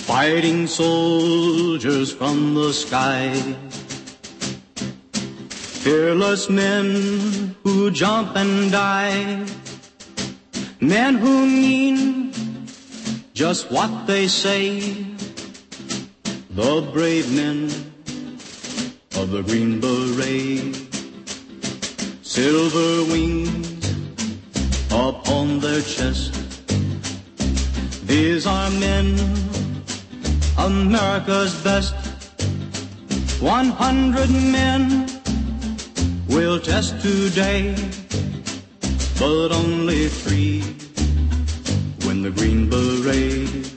Fighting soldiers from the sky, fearless men who jump and die, men who mean just what they say, the brave men of the Green Beret, silver wings upon their chest. These are men, America's best. 100 men will test today, but only 3 win the Green Beret.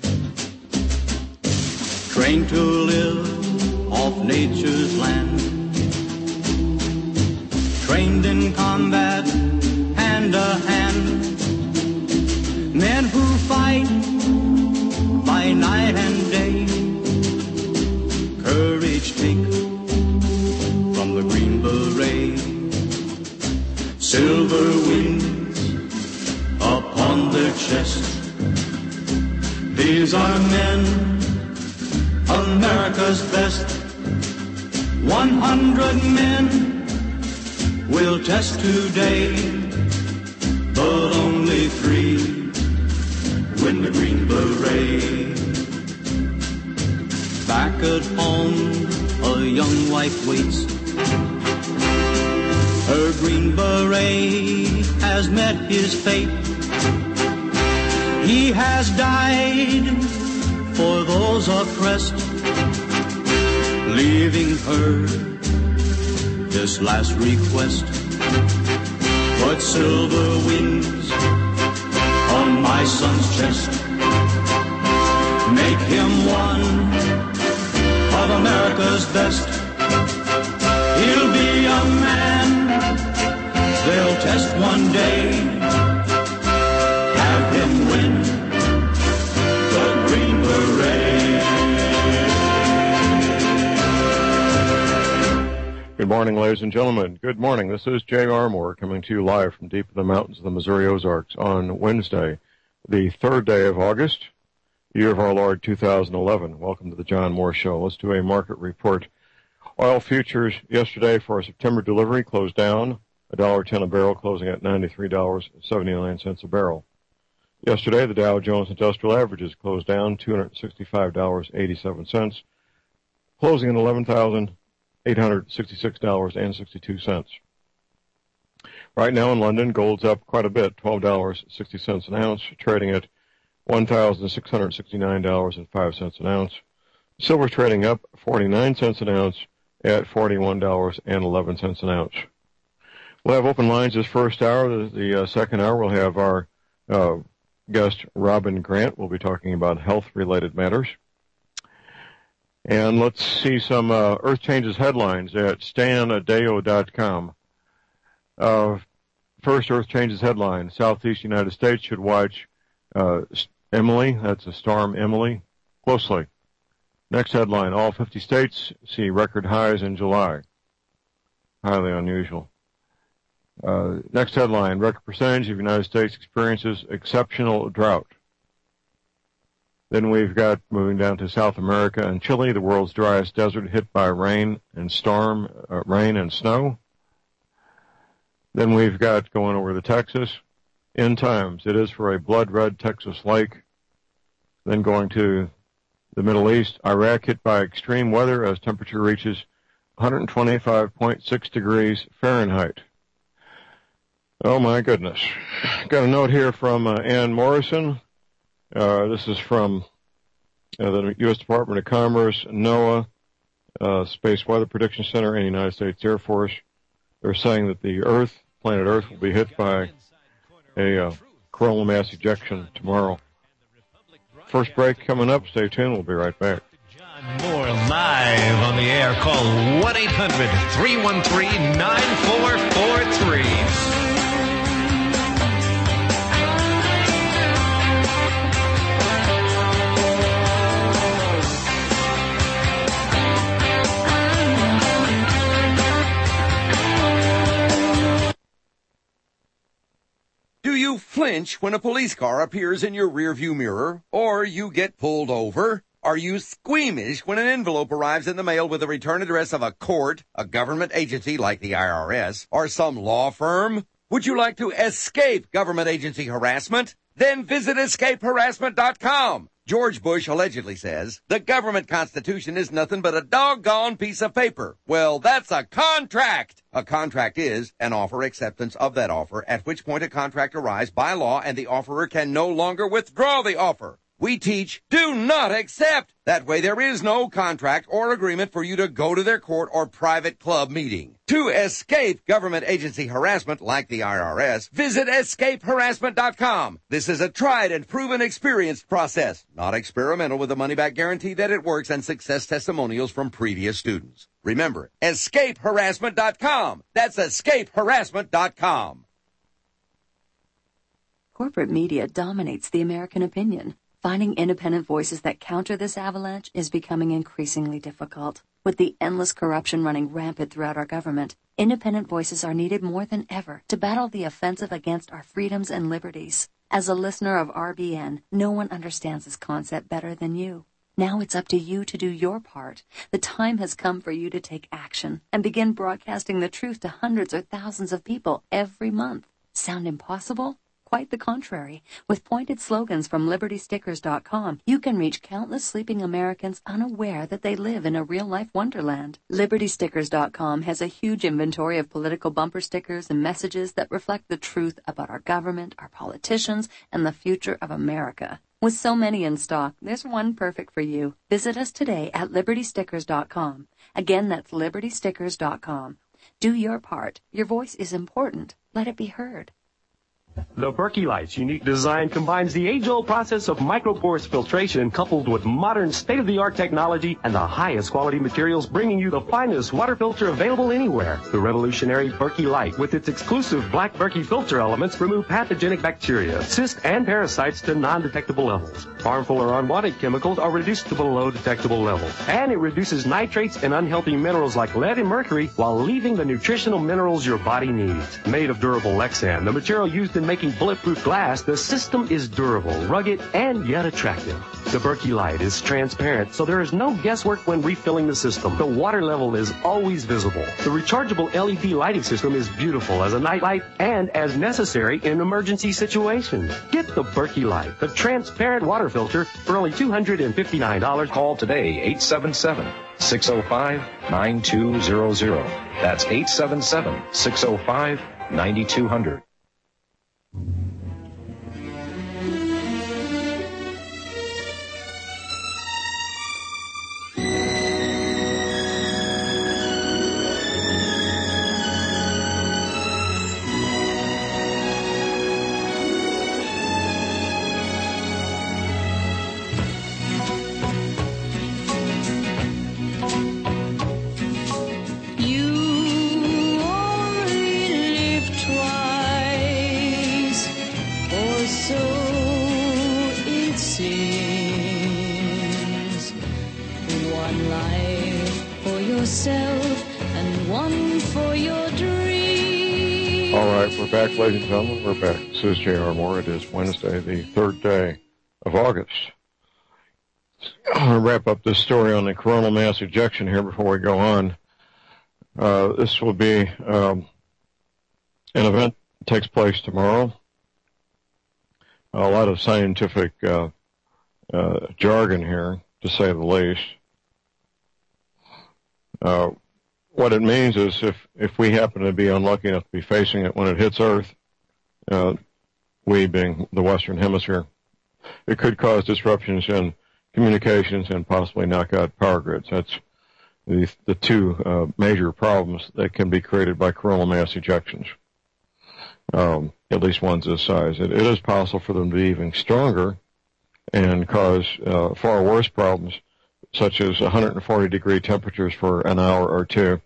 Trained to live off nature's land, trained in combat hand to hand, men who fight by night and day, courage take from the Green Beret, silver wings upon their chest. These are men, America's best. 100 men will test today, but only 3 win the Green Beret. Back at home, a young wife waits. Her Green Beret has met his fate. He has died for those oppressed, leaving her this last request. Put silver wings on my son's chest. Make him one of America's best. He'll be a man they'll test one day. Have him win the Green Beret. Good morning, ladies and gentlemen. Good morning. This is Jay Armour coming to you live from deep in the mountains of the Missouri Ozarks on Wednesday, the 3rd day of August, year of our Lord 2011. Welcome to the John Moore Show. Let's do a market report. Oil futures yesterday for our September delivery closed down $1.10 a barrel, closing at $93.79 a barrel. Yesterday, the Dow Jones Industrial Averages closed down $265.87, closing at $11,866.62. Right now in London, gold's up quite a bit, $12.60 an ounce, trading at $1,669.05 an ounce. Silver trading up 49 cents an ounce at $41.11 an ounce. We'll have open lines this first hour. The second hour, we'll have our guest, Robin Grant. We'll be talking about health-related matters. And let's see some Earth Changes headlines at stanadeo.com. First Earth Changes headline, Southeast United States should watch Emily, that's a storm Emily, closely. Next headline, all 50 states see record highs in July. Highly unusual. Next headline, record percentage of the United States experiences exceptional drought. Then we've got, moving down to South America and Chile, the world's driest desert hit by rain and snow. Then we've got, going over to Texas, end times. It is for a blood-red Texas lake. Then going to the Middle East, Iraq hit by extreme weather as temperature reaches 125.6 degrees Fahrenheit. Oh, my goodness. Got a note here from Ann Morrison. This is from the U.S. Department of Commerce, NOAA, Space Weather Prediction Center, and United States Air Force. They're saying that the planet Earth, will be hit by a coronal mass ejection tomorrow. First break coming up. Stay tuned. We'll be right back. John Moore live on the air. Call 1-800-313-9443. Do you flinch when a police car appears in your rearview mirror, or you get pulled over? Are you squeamish when an envelope arrives in the mail with the return address of a court, a government agency like the IRS, or some law firm? Would you like to escape government agency harassment? Then visit escapeharassment.com. George Bush allegedly says, the government constitution is nothing but a doggone piece of paper. Well, that's a contract. A contract is an offer acceptance of that offer, at which point a contract arrives by law and the offerer can no longer withdraw the offer. We teach, do not accept. That way there is no contract or agreement for you to go to their court or private club meeting. To escape government agency harassment like the IRS, visit escapeharassment.com. This is a tried and proven experienced process, not experimental, with a money-back guarantee that it works and success testimonials from previous students. Remember, escapeharassment.com. That's escapeharassment.com. Corporate media dominates the American opinion. Finding independent voices that counter this avalanche is becoming increasingly difficult. With the endless corruption running rampant throughout our government, independent voices are needed more than ever to battle the offensive against our freedoms and liberties. As a listener of RBN, no one understands this concept better than you. Now it's up to you to do your part. The time has come for you to take action and begin broadcasting the truth to hundreds or thousands of people every month. Sound impossible? Quite the contrary. With pointed slogans from LibertyStickers.com, you can reach countless sleeping Americans unaware that they live in a real-life wonderland. LibertyStickers.com has a huge inventory of political bumper stickers and messages that reflect the truth about our government, our politicians, and the future of America. With so many in stock, there's one perfect for you. Visit us today at LibertyStickers.com. Again, that's LibertyStickers.com. Do your part. Your voice is important. Let it be heard. The Berkey Light's unique design combines the age-old process of microporous filtration coupled with modern state-of-the-art technology and the highest quality materials, bringing you the finest water filter available anywhere. The revolutionary Berkey Light, with its exclusive black Berkey filter elements, remove pathogenic bacteria, cysts, and parasites to non-detectable levels. Harmful or unwanted chemicals are reduced to below detectable levels. And it reduces nitrates and unhealthy minerals like lead and mercury while leaving the nutritional minerals your body needs. Made of durable Lexan, the material used in making bulletproof glass, the system is durable, rugged, and yet attractive. The Berkey Light is transparent, so there is no guesswork when refilling the system. The water level is always visible. The rechargeable LED lighting system is beautiful as a nightlight and as necessary in emergency situations. Get the Berkey Light, the transparent water filter, for only $259. Call today, 877-605-9200. That's 877-605-9200. We're back, ladies and gentlemen. We're back. This is J.R. Moore. It is Wednesday, the 3rd day of August. I'm going to wrap up this story on the coronal mass ejection here before we go on. This will be an event that takes place tomorrow. A lot of scientific jargon here, to say the least. What it means is if we happen to be unlucky enough to be facing it when it hits Earth, we being the Western Hemisphere, it could cause disruptions in communications and possibly knock out power grids. That's the two major problems that can be created by coronal mass ejections, at least ones this size. It is possible for them to be even stronger and cause far worse problems, such as 140-degree temperatures for an hour or two.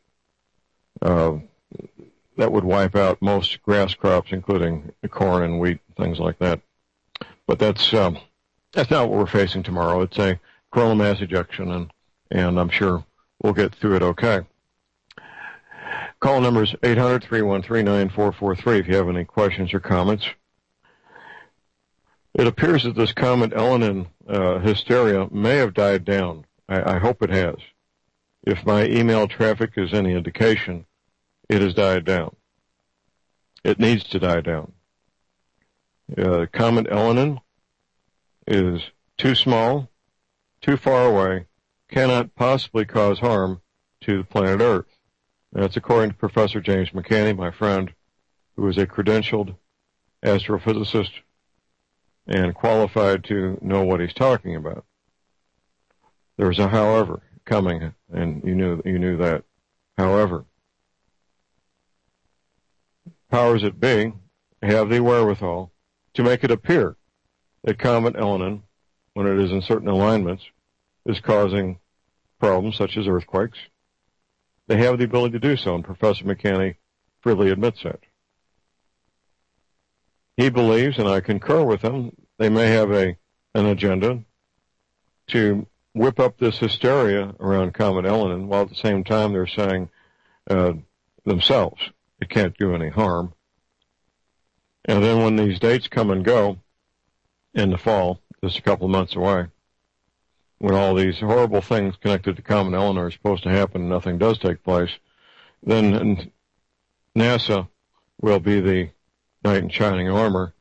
That would wipe out most grass crops, including corn and wheat, things like that. But that's not what we're facing tomorrow. It's a coronal mass ejection, and I'm sure we'll get through it okay. Call number is 800-313-9443 if you have any questions or comments. It appears that this Comet Elenin hysteria may have died down. I hope it has. If my email traffic is any indication, it has died down. It needs to die down. Comet Elenin is too small, too far away, cannot possibly cause harm to the planet Earth. That's according to Professor James McCanney, my friend, who is a credentialed astrophysicist and qualified to know what he's talking about. There's a however coming, and you knew that. However, powers that be have the wherewithal to make it appear that Comet Elenin, when it is in certain alignments, is causing problems such as earthquakes. They have the ability to do so, and Professor McCanney freely admits that. He believes, and I concur with him, they may have an agenda to whip up this hysteria around Comet Elenin, while at the same time they're saying themselves it can't do any harm. And then when these dates come and go in the fall, just a couple of months away, when all these horrible things connected to Comet Elenin are supposed to happen and nothing does take place, then NASA will be the knight in shining armor,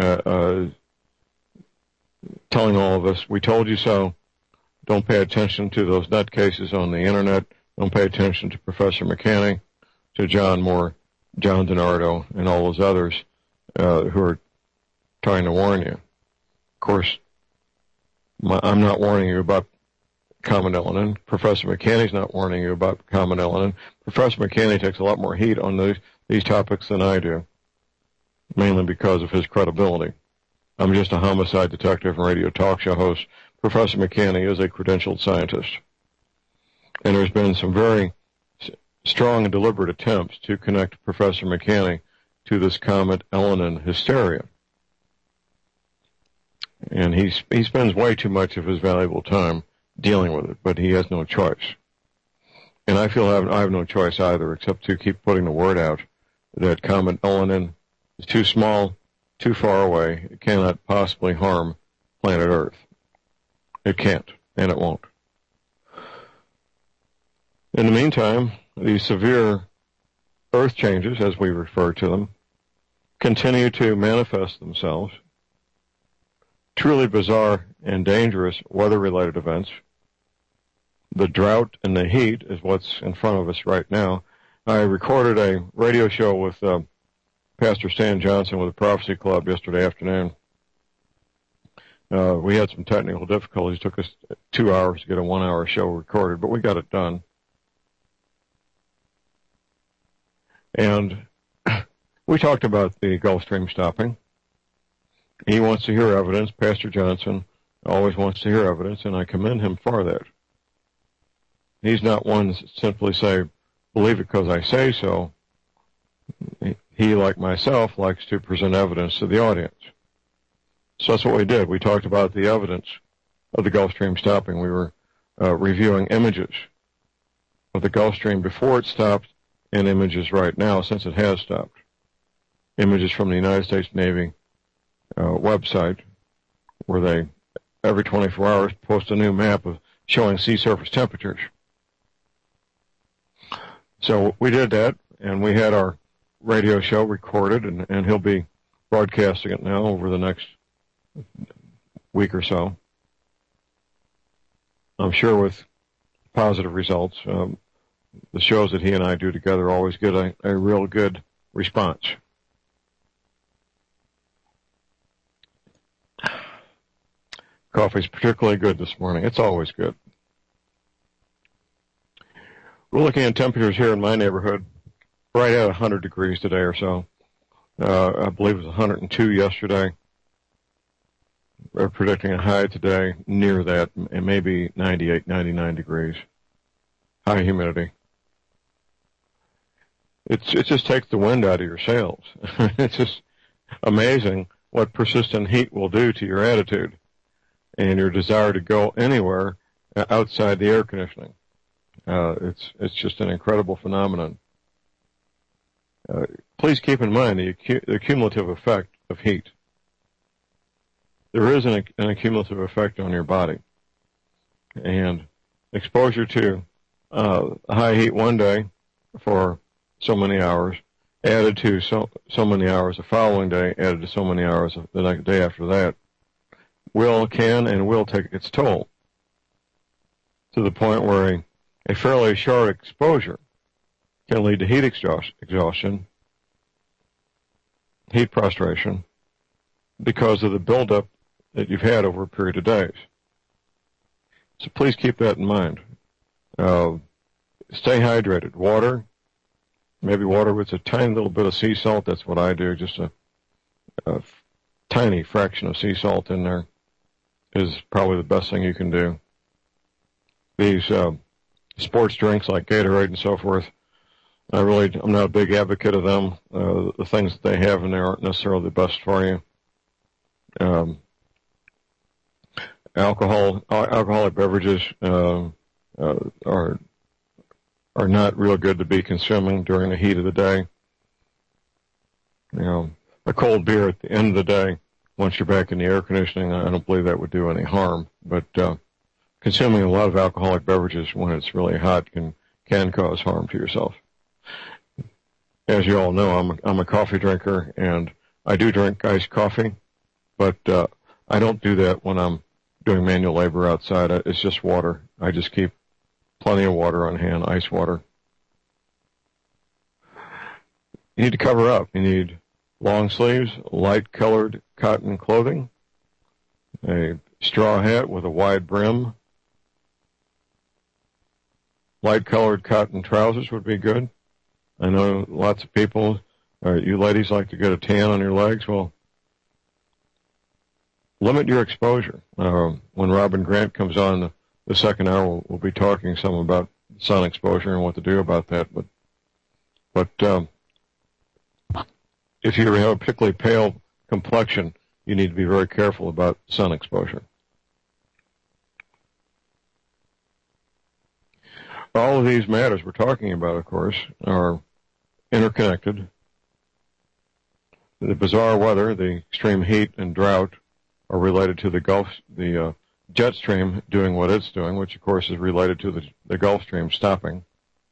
telling all of us, we told you so. Don't pay attention to those nutcases on the internet. Don't pay attention to Professor McCanney, to John Moore, John DiNardo, and all those others who are trying to warn you. Of course, I'm not warning you about Comet Elenin. Professor McCanney's not warning you about Comet Elenin. Professor McCanney takes a lot more heat on these topics than I do, mainly because of his credibility. I'm just a homicide detective and radio talk show host. Professor McCanney is a credentialed scientist. And there's been some very strong and deliberate attempts to connect Professor McCanney to this Comet Elenin hysteria. And he spends way too much of his valuable time dealing with it, but he has no choice. And I feel I have no choice either, except to keep putting the word out that Comet Elenin is too small, too far away. It cannot possibly harm planet Earth. It can't, and it won't. In the meantime, these severe Earth changes, as we refer to them, continue to manifest themselves. Truly bizarre and dangerous weather-related events. The drought and the heat is what's in front of us right now. I recorded a radio show with Pastor Stan Johnson with the Prophecy Club yesterday afternoon. We had some technical difficulties. It took us 2 hours to get a 1-hour show recorded, but we got it done. And we talked about the Gulf Stream stopping. He wants to hear evidence. Pastor Johnson always wants to hear evidence, and I commend him for that. He's not one to simply say, believe it because I say so. He, like myself, likes to present evidence to the audience. So that's what we did. We talked about the evidence of the Gulf Stream stopping. We were reviewing images of the Gulf Stream before it stopped and images right now since it has stopped. Images from the United States Navy website where they, every 24 hours, post a new map of showing sea surface temperatures. So we did that, and we had our radio show recorded, and he'll be broadcasting it now over the next week or so. I'm sure with positive results. The shows that he and I do together always get a real good response. Coffee's particularly good this morning. It's always good. We're looking at temperatures here in my neighborhood right at 100 degrees today or so. I believe it was 102 yesterday. We're predicting a high today near that, and maybe 98, 99 degrees. High humidity. It just takes the wind out of your sails. It's just amazing what persistent heat will do to your attitude and your desire to go anywhere outside the air conditioning. It's just an incredible phenomenon. Please keep in mind the cumulative effect of heat. there is an accumulative effect on your body. And exposure to high heat one day for so many hours, added to so many hours the following day, added to so many hours the next day after that, can and will take its toll, to the point where a fairly short exposure can lead to heat exhaustion, heat prostration, because of the buildup that you've had over a period of days. So please keep that in mind. Stay hydrated. Water, maybe water with a tiny little bit of sea salt. That's what I do. Just a tiny fraction of sea salt in there is probably the best thing you can do. These sports drinks like Gatorade and so forth, I'm not a big advocate of them. The things that they have in there aren't necessarily the best for you. Alcoholic beverages are not real good to be consuming during the heat of the day. A cold beer at the end of the day, once you're back in the air conditioning, I don't believe that would do any harm. But consuming a lot of alcoholic beverages when it's really hot can cause harm to yourself. As you all know, I'm a coffee drinker, and I do drink iced coffee, but I don't do that when I'm doing manual labor outside. It's just water. I just keep plenty of water on hand, ice water. You need to cover up. You need long sleeves, light-colored cotton clothing, a straw hat with a wide brim. Light-colored cotton trousers would be good. I know lots of people, you ladies, like to get a tan on your legs. Well, limit your exposure. When Robin Grant comes on the second hour, we'll be talking some about sun exposure and what to do about that. But if you have a particularly pale complexion, you need to be very careful about sun exposure. All of these matters we're talking about, of course, are interconnected. The bizarre weather, the extreme heat and drought, are related to the jet stream doing what it's doing, which of course is related to the Gulf Stream stopping.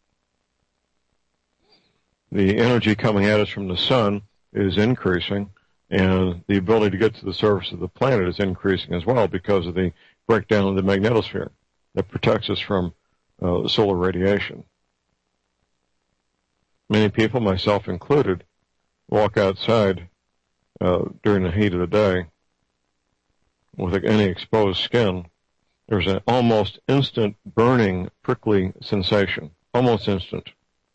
The energy coming at us from the sun is increasing, and the ability to get to the surface of the planet is increasing as well because of the breakdown of the magnetosphere that protects us from solar radiation. Many people, myself included, walk outside during the heat of the day with any exposed skin. There's an almost instant burning, prickly sensation. Almost instant.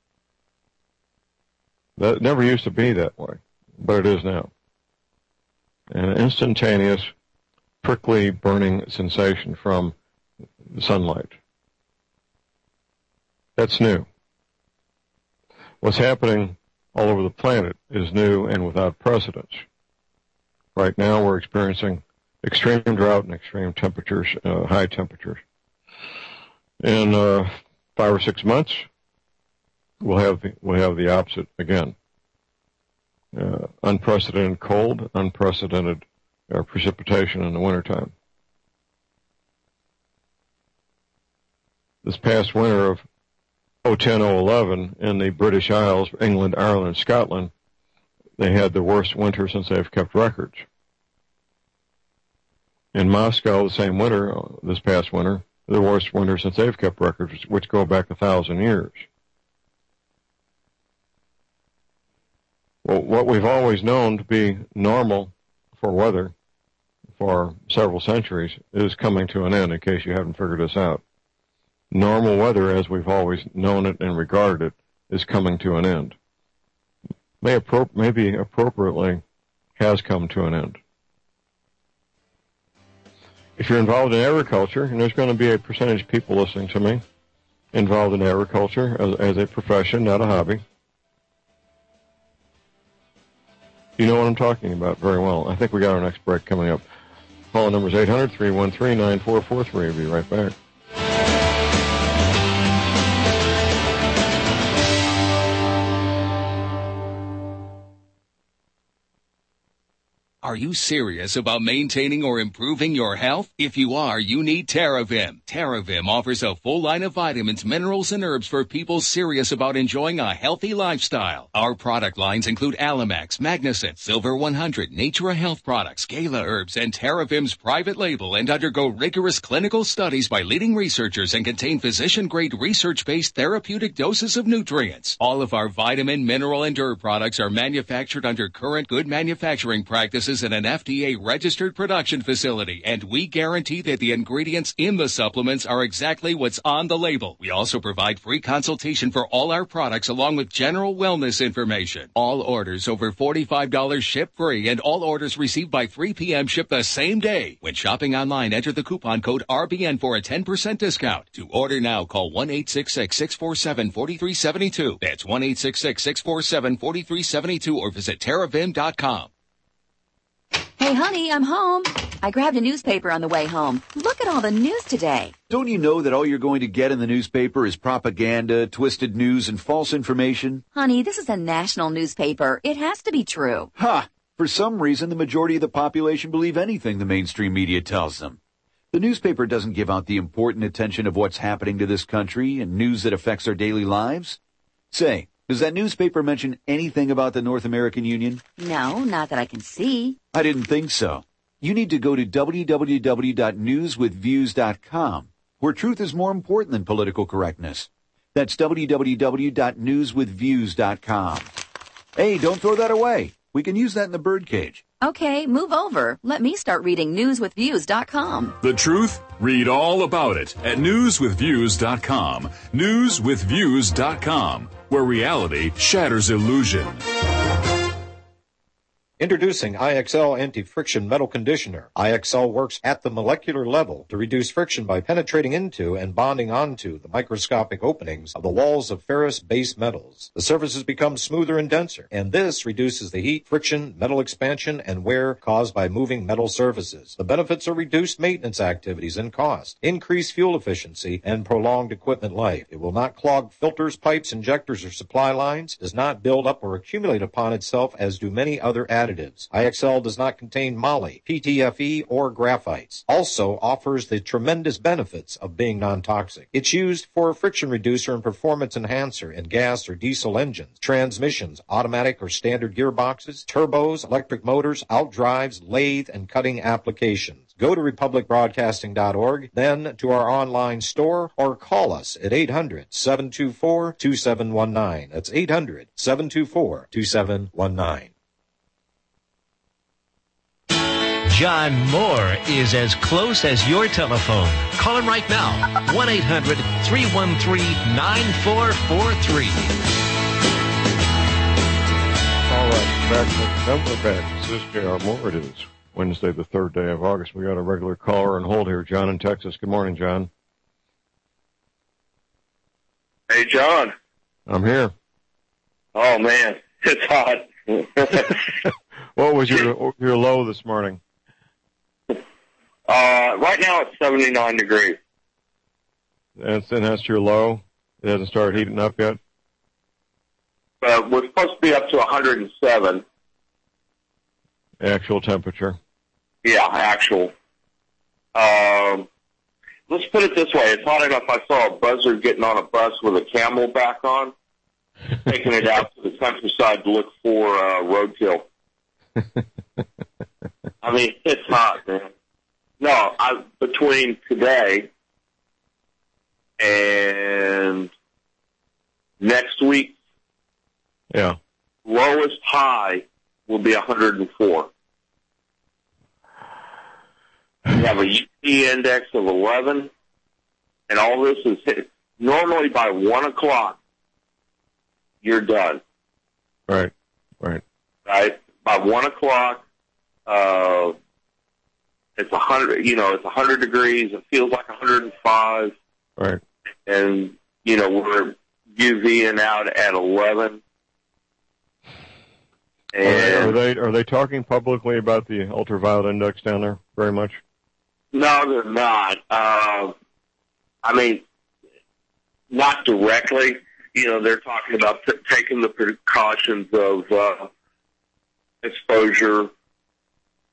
That never used to be that way, but it is now. An instantaneous, prickly, burning sensation from the sunlight. That's new. What's happening all over the planet is new and without precedence. Right now we're experiencing extreme drought and extreme temperatures, high temperatures. In 5 or 6 months, we'll have the opposite again. Unprecedented cold, unprecedented precipitation in the wintertime. This past winter of 2010-2011 in the British Isles, England, Ireland, Scotland, they had the worst winter since they've kept records. In Moscow, the same winter, this past winter, the worst winter since they've kept records, which go back 1,000 years. Well, what we've always known to be normal for weather for several centuries is coming to an end, in case you haven't figured this out. Normal weather, as we've always known it and regarded it, is coming to an end. Maybe appropriately has come to an end. If you're involved in agriculture, and there's going to be a percentage of people listening to me involved in agriculture as a profession, not a hobby, you know what I'm talking about very well. I think we got our next break coming up. Call number is 800-313-9443. We'll be right back. Are Are you serious about maintaining or improving your health? If you are, you need TerraVim. TerraVim offers a full line of vitamins, minerals, and herbs for people serious about enjoying a healthy lifestyle. Our product lines include Alamax, Magnicent, Silver 100, Natura Health Products, Gala Herbs, and TerraVim's private label, and undergo rigorous clinical studies by leading researchers and contain physician-grade research-based therapeutic doses of nutrients. All of our vitamin, mineral, and herb products are manufactured under current good manufacturing practices in an FDA-registered production facility, and we guarantee that the ingredients in the supplements are exactly what's on the label. We also provide free consultation for all our products along with general wellness information. All orders over $45 ship free, and all orders received by 3 p.m. ship the same day. When shopping online, enter the coupon code RBN for a 10% discount. To order now, call 1-866-647-4372. That's 1-866-647-4372 or visit TerraVim.com. Hey, honey, I'm home. I grabbed a newspaper on the way home. Look at all the news today. Don't you know that all you're going to get in the newspaper is propaganda, twisted news, and false information? Honey, this is a national newspaper. It has to be true. Ha! For some reason, the majority of the population believe anything the mainstream media tells them. The newspaper doesn't give out the important attention of what's happening to this country and news that affects our daily lives. Say, does that newspaper mention anything about the North American Union? No, not that I can see. I didn't think so. You need to go to www.newswithviews.com, where truth is more important than political correctness. That's www.newswithviews.com. Hey, don't throw that away. We can use that in the birdcage. Okay, move over. Let me start reading newswithviews.com. The truth? Read all about it at newswithviews.com. Newswithviews.com, where reality shatters illusion. Introducing IXL Anti-Friction Metal Conditioner. IXL works at the molecular level to reduce friction by penetrating into and bonding onto the microscopic openings of the walls of ferrous base metals. The surfaces become smoother and denser, and this reduces the heat, friction, metal expansion, and wear caused by moving metal surfaces. The benefits are reduced maintenance activities and cost, increased fuel efficiency, and prolonged equipment life. It will not clog filters, pipes, injectors, or supply lines, does not build up or accumulate upon itself as do many other additives. IXL does not contain moly, PTFE, or graphites. Also offers the tremendous benefits of being non-toxic. It's used for a friction reducer and performance enhancer in gas or diesel engines, transmissions, automatic or standard gearboxes, turbos, electric motors, outdrives, lathe, and cutting applications. Go to republicbroadcasting.org, then to our online store, or call us at 800-724-2719. That's 800-724-2719. John Moore is as close as your telephone. Call him right now. 1-800-313-9443. All right, back. This is J.R. Moore. It is Wednesday, the 3rd day of August. We got a regular caller on hold here, John in Texas. Good morning, John. Hey, John. I'm here. Oh, man. It's hot. What was your low this morning? Right now it's 79 degrees. And that's your low? It hasn't started heating up yet? We're supposed to be up to 107. Actual temperature? Yeah, actual. Let's put it this way. It's hot enough I saw a buzzard getting on a bus with a camelback on, taking it out to the countryside to look for roadkill. I mean, it's hot, man. No, between today and next week, yeah, lowest high will be 104. We have a UV index of 11, and all this is hit. Normally by 1 o'clock, you're done. Right. Right? By 1 o'clock, it's 100, it's 100 degrees. It feels like 105. Right. And, we're UVing out at 11. And are they talking publicly about the ultraviolet index down there very much? No, they're not. Not directly. They're talking about taking the precautions of exposure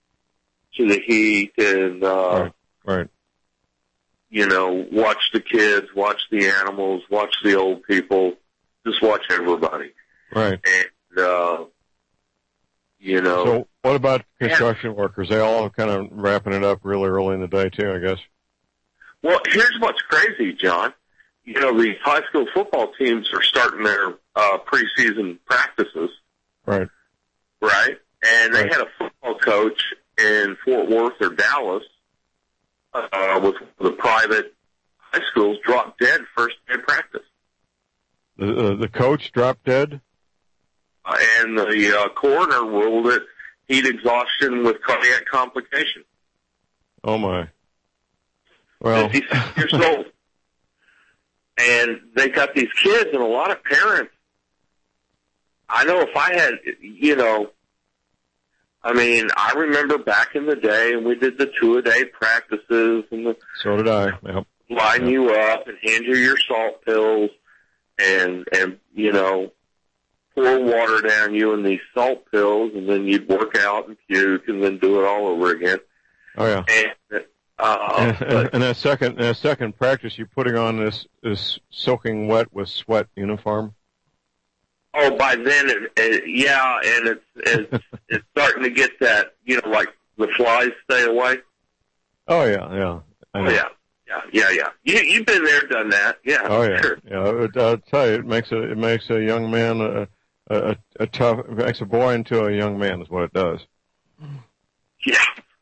to the heat and, right. You know, watch the kids, watch the animals, watch the old people, just watch everybody. Right. And, you know. So what about construction workers? They all kind of wrapping it up really early in the day too, I guess. Well, here's what's crazy, John. You know, the high school football teams are starting their preseason practices. Right. Right? And they had a football coach in Fort Worth or Dallas with the private high schools drop dead first day of practice. The coach dropped dead? And the coroner ruled it heat exhaustion with cardiac complication. Oh, my. Well. 56 years old. And they got these kids, and a lot of parents, I know if I had, you know, I mean, I remember back in the day, and we did the 2-a-day practices, and so did I. Yep. Line you up and hand you your salt pills, and you know, pour water down you in these salt pills, and then you'd work out and puke, and then do it all over again. Oh yeah. And that second practice, you're putting on this soaking wet with sweat uniform. Oh, by then, yeah, and it's starting to get that, you know, like the flies stay away. Oh yeah. I know. Oh yeah. You've been there, done that. Yeah. Oh yeah. Sure. Yeah. I'll tell you, it makes a young man it makes a boy into a young man is what it does. Yeah.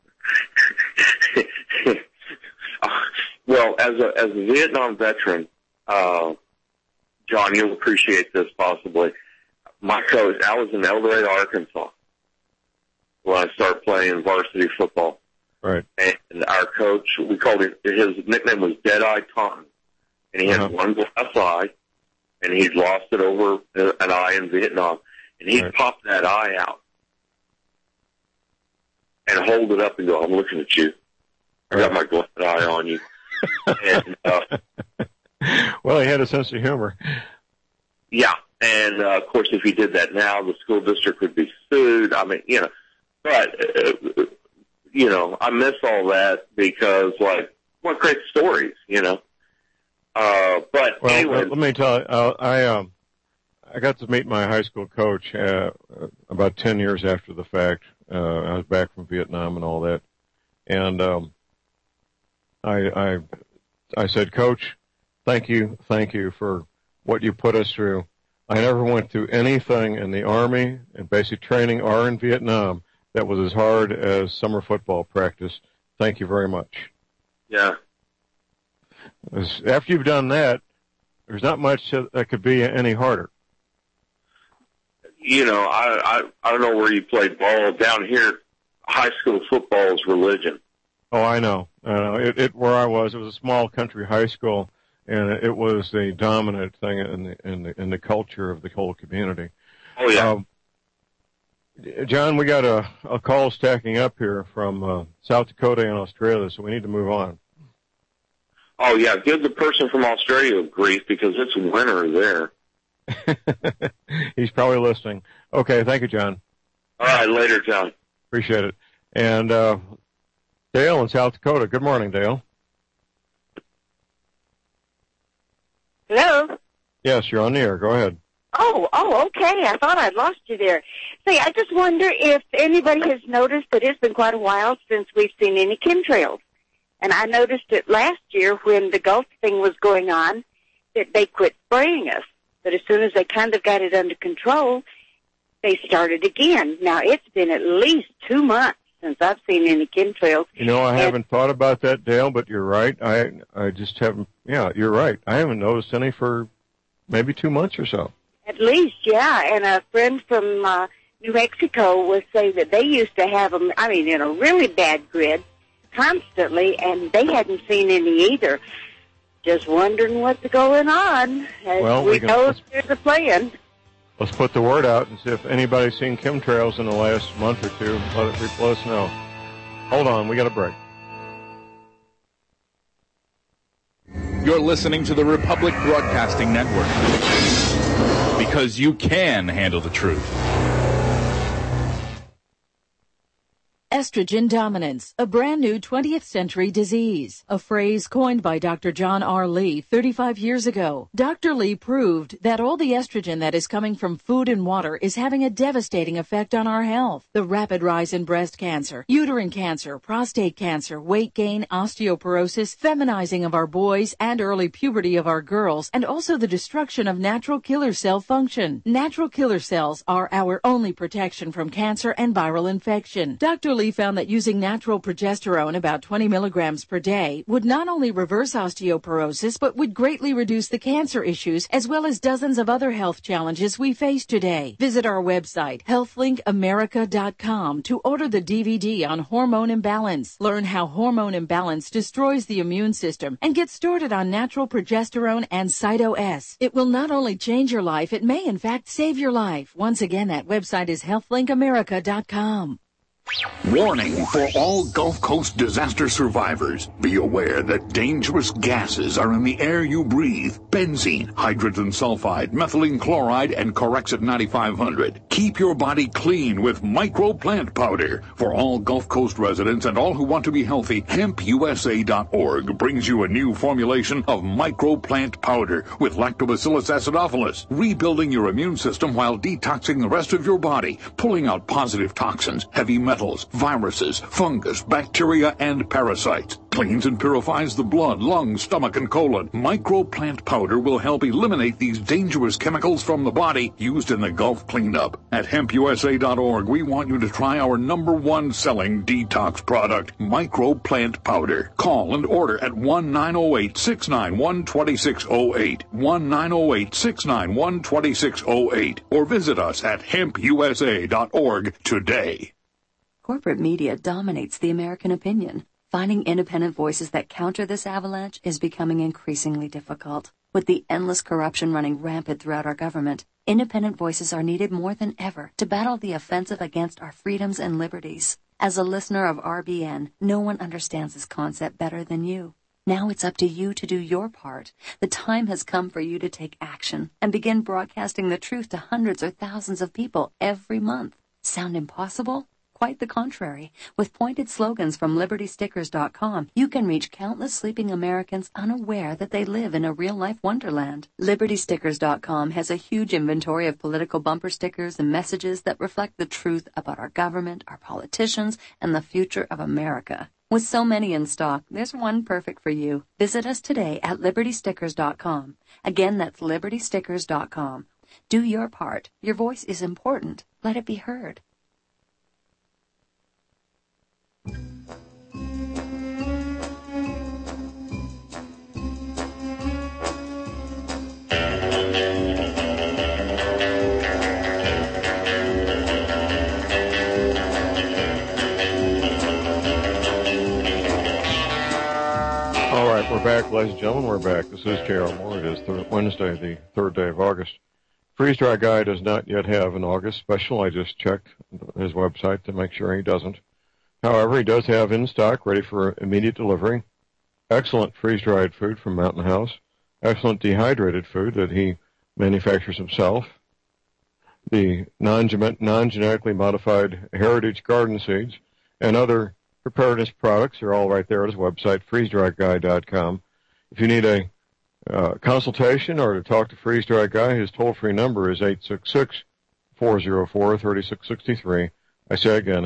Well, as a Vietnam veteran, John, you'll appreciate this possibly. My coach, I was in El Dorado, Arkansas, when I started playing varsity football. Right. And our coach, we called him, his nickname was Dead-Eye Tom. And he had one glass eye, and he'd lost it over an eye in Vietnam. And he'd pop that eye out and hold it up and go, I'm looking at you. I got my glass eye on you. And, well, he had a sense of humor. Yeah. And, of course, if he did that now, the school district would be sued. I mean, you know, but, you know, I miss all that because, like, what great stories, you know. But well, anyway. Let me tell you, I got to meet my high school coach about 10 years after the fact. I was back from Vietnam and all that. And I said, Coach, thank you for what you put us through. I never went through anything in the Army and basic training or in Vietnam that was as hard as summer football practice. Thank you very much. Yeah. After you've done that, there's not much that could be any harder. You know, I don't know where you played ball. Down here, high school football is religion. Oh, I know. Where I was, it was a small country high school, and it was the dominant thing in the culture of the whole community. Oh yeah. John, we got a call stacking up here from South Dakota and Australia, so we need to move on. Oh yeah, give the person from Australia grief because it's winter there. He's probably listening. Okay, thank you, John. All right, later, John. Appreciate it. And Dale in South Dakota. Good morning, Dale. Hello? Yes, you're on the air. Go ahead. Oh, okay. I thought I'd lost you there. Say, I just wonder if anybody has noticed that it's been quite a while since we've seen any chemtrails. And I noticed it last year when the Gulf thing was going on that they quit spraying us. But as soon as they kind of got it under control, they started again. Now, it's been at least 2 months since I've seen any chemtrails. You know, I haven't thought about that, Dale, but you're right. I just haven't, yeah, you're right. I haven't noticed any for maybe 2 months or so. At least, yeah. And a friend from New Mexico was saying that they used to have them, I mean, in a really bad grid constantly, and they hadn't seen any either. Just wondering what's going on. Well, we know there's a plan. Let's put the word out and see if anybody's seen chemtrails in the last month or two. Let us know. Hold on, we got a break. You're listening to the Republic Broadcasting Network. Because you can handle the truth. Estrogen dominance, a brand new 20th century disease, a phrase coined by Dr. John R. Lee 35 years ago. Dr. Lee proved that all the estrogen that is coming from food and water is having a devastating effect on our health. The rapid rise in breast cancer, uterine cancer, prostate cancer, weight gain, osteoporosis, feminizing of our boys, and early puberty of our girls, and also the destruction of natural killer cell function. Natural killer cells are our only protection from cancer and viral infection. Dr. Lee found that using natural progesterone, about 20 milligrams per day, would not only reverse osteoporosis, but would greatly reduce the cancer issues as well as dozens of other health challenges we face today. Visit our website, healthlinkamerica.com, to order the DVD on hormone imbalance. Learn how hormone imbalance destroys the immune system and get started on natural progesterone and Cyto-S. It will not only change your life, it may in fact save your life. Once again, that website is healthlinkamerica.com. Warning for all Gulf Coast disaster survivors. Be aware that dangerous gases are in the air you breathe. Benzene, hydrogen sulfide, methylene chloride, and Corexit 9500. Keep your body clean with Micro Plant Powder. For all Gulf Coast residents and all who want to be healthy, HempUSA.org brings you a new formulation of Micro Plant Powder with Lactobacillus acidophilus, rebuilding your immune system while detoxing the rest of your body, pulling out positive toxins, heavy metals, viruses, fungus, bacteria, and parasites. Cleans and purifies the blood, lungs, stomach, and colon. Micro Plant Powder will help eliminate these dangerous chemicals from the body used in the Gulf cleanup. At HempUSA.org, we want you to try our #1 selling detox product, Micro Plant Powder. Call and order at 1-908-691-2608, 1-908-691-2608, or visit us at HempUSA.org today. Corporate media dominates the American opinion. Finding independent voices that counter this avalanche is becoming increasingly difficult. With the endless corruption running rampant throughout our government, independent voices are needed more than ever to battle the offensive against our freedoms and liberties. As a listener of RBN, no one understands this concept better than you. Now it's up to you to do your part. The time has come for you to take action and begin broadcasting the truth to hundreds or thousands of people every month. Sound impossible? Quite the contrary. With pointed slogans from LibertyStickers.com, you can reach countless sleeping Americans unaware that they live in a real-life wonderland. LibertyStickers.com has a huge inventory of political bumper stickers and messages that reflect the truth about our government, our politicians, and the future of America. With so many in stock, there's one perfect for you. Visit us today at LibertyStickers.com. Again, that's LibertyStickers.com. Do your part. Your voice is important. Let it be heard. All right, we're back, ladies and gentlemen. We're back. This is J.R. Moore. It is Wednesday, the 3rd day of August. Freeze Dry Guy does not yet have an August special. I just checked his website to make sure he doesn't. However, he does have in stock, ready for immediate delivery, excellent freeze-dried food from Mountain House, excellent dehydrated food that he manufactures himself, the non-genetically modified heritage garden seeds, and other preparedness products are all right there at his website, freezedryguy.com. If you need a consultation or to talk to Freeze Dry Guy, his toll-free number is 866-404-3663. I say again,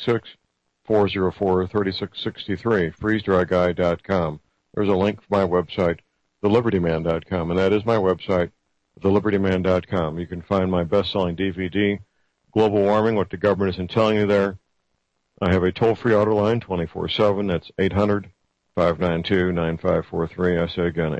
866-404-3663, freezedryguy.com. There's a link for my website, thelibertyman.com, and that is my website, thelibertyman.com. You can find my best-selling DVD, Global Warming, What the Government Isn't Telling You There. I have a toll-free auto line, 24/7. That's 800-592-9543. I say again,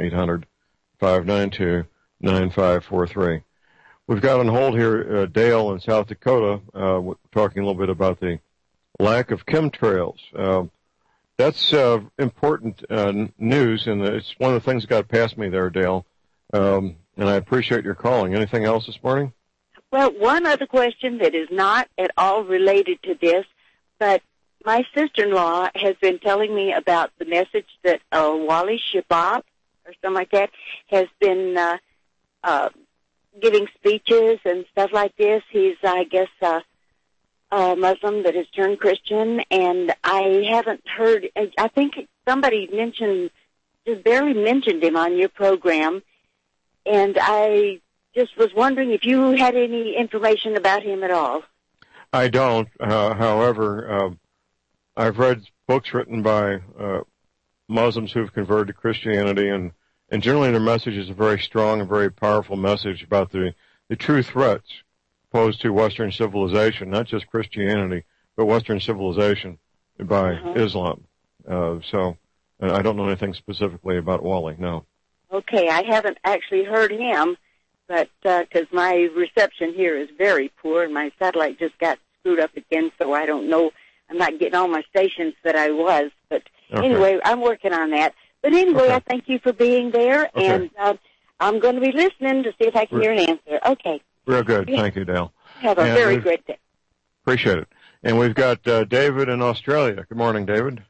800-592-9543. We've got on hold here Dale in South Dakota, talking a little bit about the lack of chemtrails. That's important news, and it's one of the things that got past me there, Dale. And I appreciate your calling. Anything else this morning? Well, one other question that is not at all related to this, but my sister-in-law has been telling me about the message that Wally Shabab, or something like that, has been giving speeches and stuff like this. He's, I guess, Muslim that has turned Christian, and I haven't heard, I think somebody just barely mentioned him on your program, and I just was wondering if you had any information about him at all. I don't. However, I've read books written by Muslims who've converted to Christianity, and generally their message is a very strong and very powerful message about the true threats posed to Western civilization, not just Christianity, but Western civilization by Islam. So I don't know anything specifically about Wally, no. Okay, I haven't actually heard him, but because my reception here is very poor, and my satellite just got screwed up again, so I don't know. I'm not getting all my stations that I was, but anyway, I'm working on that. But anyway, I thank you for being there, and I'm going to be listening to see if I can hear an answer. Okay. Real good. Thank you, Dale. Have a very good day. Appreciate it. And we've got David in Australia. Good morning, David.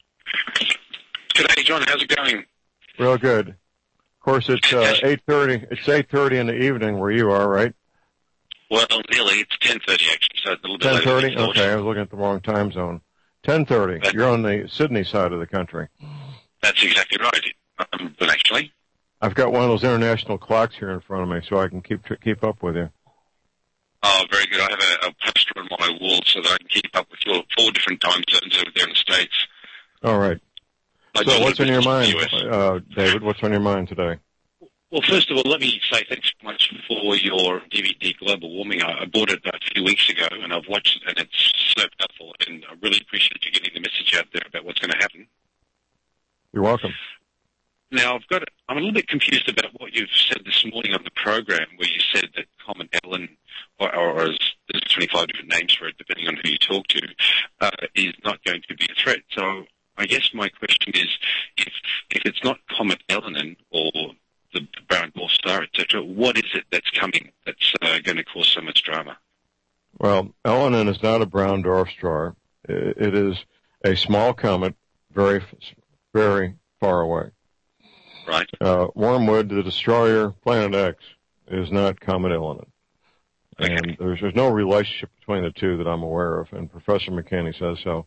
G'day, John. How's it going? Real good. Of course, it's 8:30. It's 8:30 in the evening where you are, right? Well, nearly. It's 10:30 actually, so it's a little bit later. 10:30. Okay, I was looking at the wrong time zone. 10:30. You're on the Sydney side of the country. That's exactly right. But actually, I've got one of those international clocks here in front of me, so I can keep up with you. Oh, very good. I have a poster on my wall so that I can keep up with your 4 different time zones over there in the States. All right. So what's on your mind, David? What's on your mind today? Well, first of all, let me say thanks so much for your DVD Global Warming. I bought it about a few weeks ago, and I've watched it, and it's so powerful, and I really appreciate you getting the message out there about what's going to happen. You're welcome. Now, I'm a little bit confused about what you've said this morning on the program, where you said that Comet Ellen, or as there's 25 different names for it, depending on who you talk to, is not going to be a threat. So I guess my question is, if it's not Comet Elenin or the brown dwarf star, etc., what is it that's coming that's going to cause so much drama? Well, Elenin is not a brown dwarf star. It is a small comet, very, very far away. Right. Wormwood, the destroyer, Planet X, is not Comet Elenin. Okay. And there's no relationship between the two that I'm aware of, and Professor McKinney says so.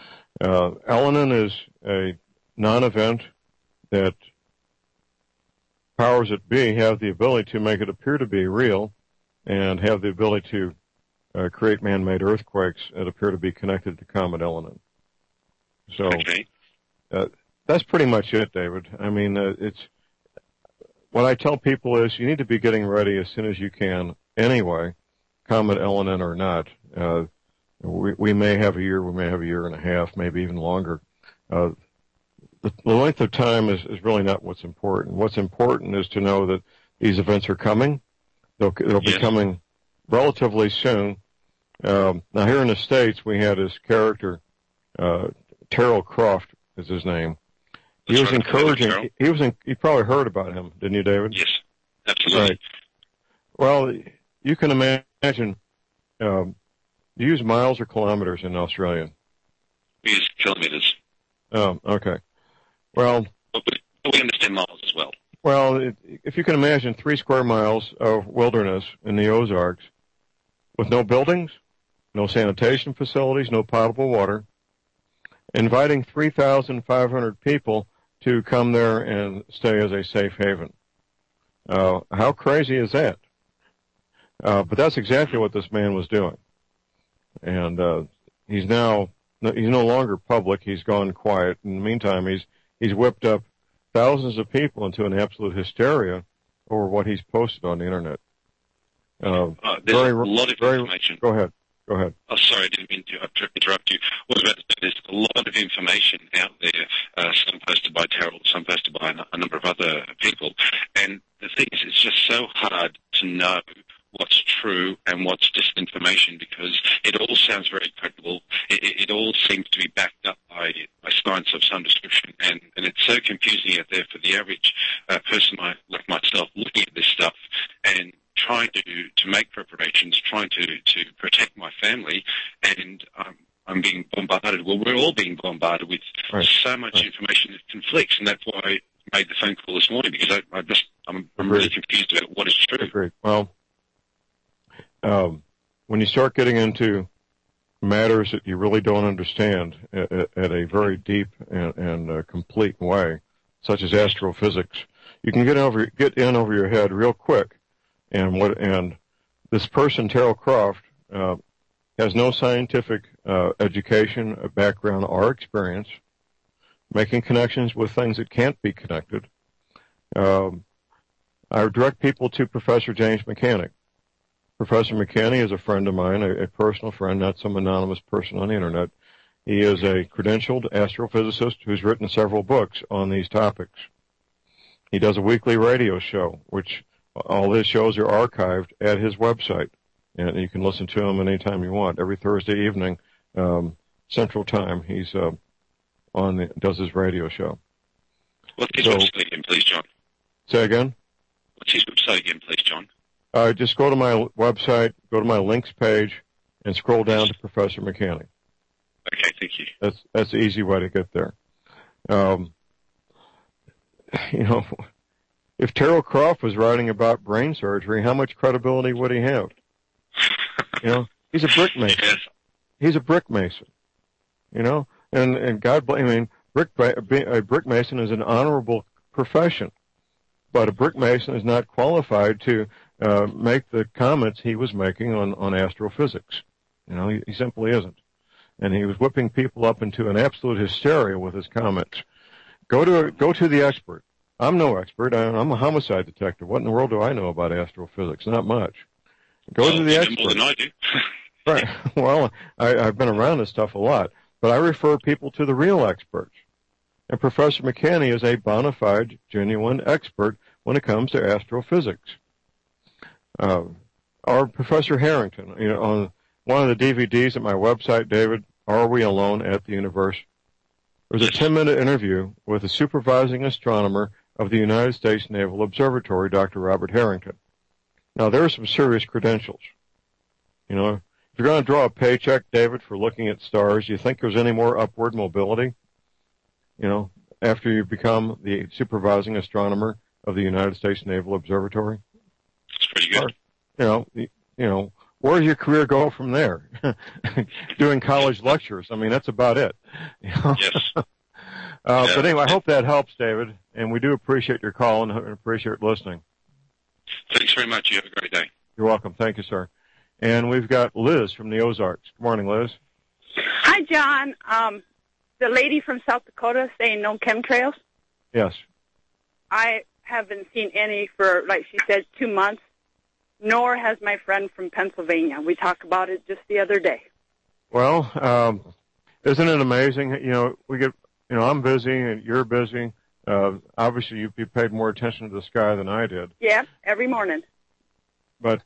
Elenin is a non-event that powers that be have the ability to make it appear to be real and have the ability to create man-made earthquakes that appear to be connected to Comet Elenin. So that's pretty much it, David. I mean, it's what I tell people is you need to be getting ready as soon as you can anyway, Comet Elenin or not. We may have a year, we may have a year and a half, maybe even longer. The length of time is really not what's important. What's important is to know that these events are coming. They'll be coming relatively soon. Now, here in the States, we had this character, Terrell Croft is his name. He was encouraging. You probably heard about him, didn't you, David? Yes, absolutely. Right. Well, you can imagine. You use miles or kilometers in Australian? We use kilometers. Oh, okay. Well, we understand miles as well. Well, if you can imagine 3 square miles of wilderness in the Ozarks with no buildings, no sanitation facilities, no potable water, inviting 3,500 people to come there and stay as a safe haven. How crazy is that? But that's exactly what this man was doing. And he's no longer public. He's gone quiet. In the meantime, he's whipped up thousands of people into an absolute hysteria over what he's posted on the internet. There's a lot of information. Go ahead. Oh, sorry, I didn't mean to interrupt you. What I was about to say, there's a lot of information out there, some posted by Terrell, some posted by a number of other people. And the thing is, it's just so hard to know what's true and what's disinformation because it all sounds very credible. It all seems to be backed up by science of some description. And it's so confusing out there for the average person like myself looking at this stuff and trying to make preparations, trying to protect my family, and I'm being bombarded. Well, we're all being bombarded with so much information that conflicts, and that's why I made the phone call this morning because I'm really confused about what is true. Agreed. Well, when you start getting into matters that you really don't understand at a very deep and complete way, such as astrophysics. You can get in over your head real quick, and this person, Terrell Croft, has no scientific education, background, or experience making connections with things that can't be connected. I direct people to Professor James McCanny. Professor McCanny is a friend of mine, a personal friend, not some anonymous person on the internet. He is a credentialed astrophysicist who's written several books on these topics. He does a weekly radio show, which all his shows are archived at his website, and you can listen to him anytime you want. Every Thursday evening, Central Time, he's does his radio show. What's his website again, please, John? Say again? What's his website again, please, John? Just go to my website, go to my links page, and scroll down to Professor McCanny. Okay, thank you. That's the easy way to get there. If Terrell Croft was writing about brain surgery, how much credibility would he have? He's a brick mason. Yes. He's a brick mason. And God bless. A brick mason is an honorable profession, but a brick mason is not qualified to make the comments he was making on astrophysics. He simply isn't. And he was whipping people up into an absolute hysteria with his comments. Go to the expert. I'm no expert. I'm a homicide detective. What in the world do I know about astrophysics? Not much. Go to the expert. More than I do. Right. Well, I've been around this stuff a lot, but I refer people to the real experts. And Professor McCanny is a bona fide, genuine expert when it comes to astrophysics. Or Professor Harrington, on one of the DVDs at my website, David, Are We Alone at the Universe? There's a 10-minute interview with the supervising astronomer of the United States Naval Observatory, Dr. Robert Harrington. Now, there are some serious credentials. If you're going to draw a paycheck, David, for looking at stars, do you think there's any more upward mobility? After you become the supervising astronomer of the United States Naval Observatory? It's pretty good. Where does your career go from there? Doing college lectures. I mean, that's about it. Yes. But anyway, I hope that helps, David, and we do appreciate your call and appreciate listening. Thanks very much. You have a great day. You're welcome. Thank you, sir. And we've got Liz from the Ozarks. Good morning, Liz. Hi, John. The lady from South Dakota saying no chemtrails? Yes. I haven't seen any for, like she said, 2 months, nor has my friend from Pennsylvania. We talked about it just the other day. Well, isn't it amazing? I'm busy and you're busy. Obviously, you paid more attention to the sky than I did. Yeah, every morning. But,